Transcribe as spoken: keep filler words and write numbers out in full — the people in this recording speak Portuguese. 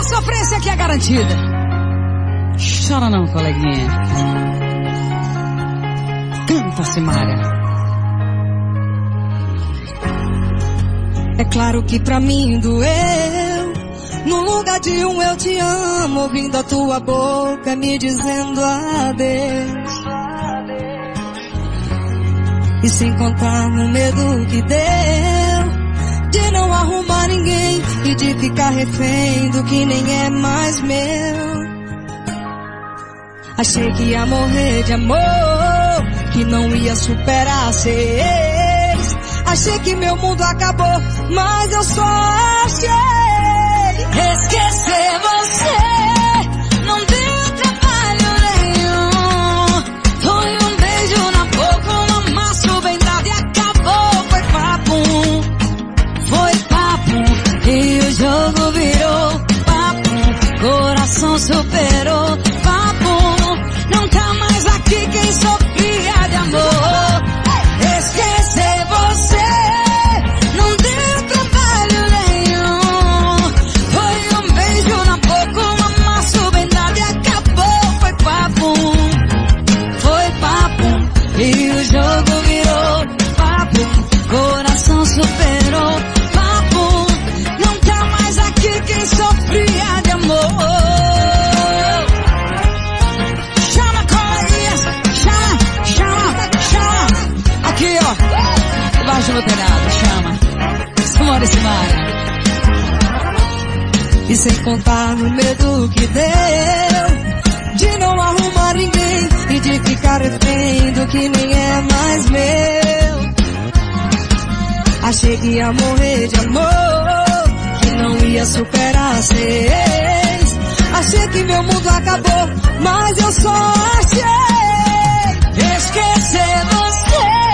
a sofrência aqui é garantida. Chora não, coleguinha. Canta, Simária. É claro que pra mim doeu. No lugar de um eu te amo, ouvindo a tua boca me dizendo adeus. E sem contar no medo que deu de não arrumar ninguém e de ficar refém do que nem é mais meu. Achei que ia morrer de amor, que não ia superar ser ex. Achei que meu mundo acabou, mas eu só achei esquecer você. Não deu trabalho nenhum. Foi um beijo na boca, um amasso bem dado e acabou. Foi papo, foi papo. E o jogo virou papo. Coração superou papo. Não tá mais aqui quem sofria de amor. Esquecer você não deu trabalho nenhum. Foi um beijo na boca, um amasso bem dado e acabou. Foi papo, foi papo. E o jogo virou papo. Coração superou papo. Não tá mais aqui quem sofria de amor. Chama, coleguinhas, chama, chama, chama. Aqui, ó, embaixo do telhado, chama. Simária, Simária. E sem contar no medo que deu de não arrumar ninguém e de ficar refém do que nem é mais meu. Achei que ia morrer de amor, que não ia superar ser ex. Achei que meu mundo acabou, mas eu só achei esquecer você.